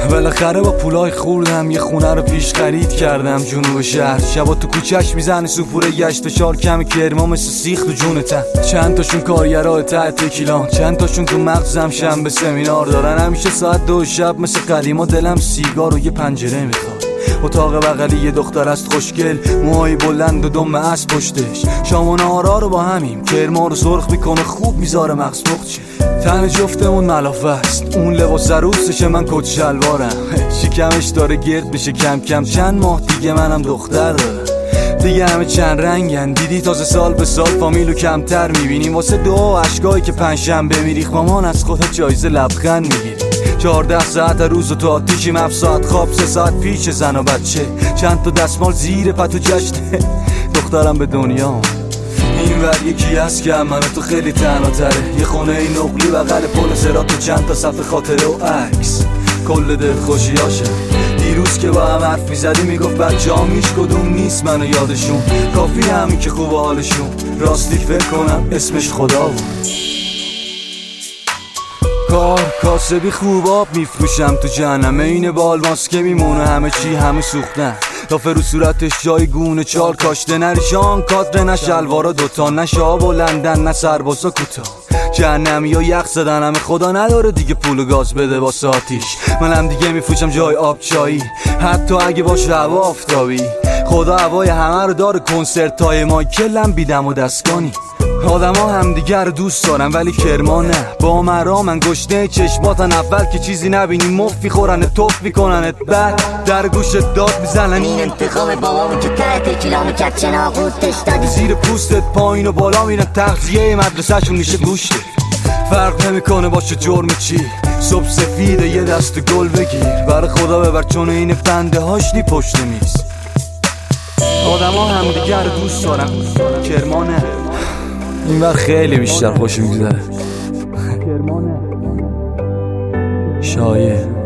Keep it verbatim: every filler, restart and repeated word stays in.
بالاخره با پولای خوردم یه خونه رو پیش خرید کردم جنوب شهر. شبا تو کوچه‌اش میزنه سوپوره گشت و چار کم کرما مثل سیخ تو جونتن. چند تاشون کارگرای ته تکیلان، چند تاشون تو مغزم شنبه سمینار دارن. همیشه ساعت دو شب مثل قدیما دلم سیگار و یه پنجره میخواد. اتاق بغلی یه دختر است خوشگل، موهای بلند و دم اسب پشتش. شام و نهارا رو با همیم، کرما رو سرخ میکنه خوب میذاره مغز مخچه. تن جفتمون ملافه است، اون لباس عروسشه من کت شلوارم. شکمش داره گرد بشه کم کم، چند ماه دیگه منم دختر دارم. دیگه همه چند رنگن، دیدی تازه سال به سال فامیلو کمتر میبینیم. واسه دعا و عشقایی که پنجشنبه میریخ مامان از خودت جایزه لبخند میگیری. چهارده ساعت روز و تو آتیشیم، هفت ساعت خواب، سه ساعت پیش زن و بچه. چند تا دستمال زیر پتو جشنه دخترم به دنیا. این ور یکی هست که من تو خیلی تنها تره، یه خونه این نقلی بغل پل صراط و چند تا صفحه خاطره و عکس. کل دل خوشیاشه دیروز که با هم حرف میزدی میگفت بچه هم هیچ کدوم نیست منو یادشون. کافی همین که خوب حالشون، راستی فکر کنم اسمش خدا بود. کار کاسبی خوب آب میفروشم تو جهنم، این بال ماسکه میمونه همه چی همه سوختن. لافه رو صورتش جای گونه چال کاشته، نریشان کادر نه شلوارا دوتا، نه شاب و لندن نه سرباسا کوتاه. جهنمی ها یخ زدن همه، خدا نداره دیگه پول گاز بده واسه آتیش. منم دیگه میفروشم جای آب چایی، حتی اگه باشه هوا آفتابی. خدا هوای همه رو داره، کنسرت های مایکلم بیدم و دستگانی. آدم ها هم دیگر رو دوست دارن ولی کرما نه. با مرا من گشنه چشماتن، اول که چیزی نبینی مفی خورنه توف میکننت، بعد در گوشت داد میزنن این انتقام بابامون که ته تکیلامو کرد چنا قورتش دادی. زیر پوستت پایین و بالا میرن، تغذیه مدرسهشون میشه گوشته. فرق نمیکنه باشه جرم چی، صبح سفیده یه دست گل بگیر. برای خدا ببر چون این فنده هاش نی پشت میز. آدم ها هم دیگر رو دوست دارن، کرما نه. این وقت خیلی بیشتر خوش میگذره. شایع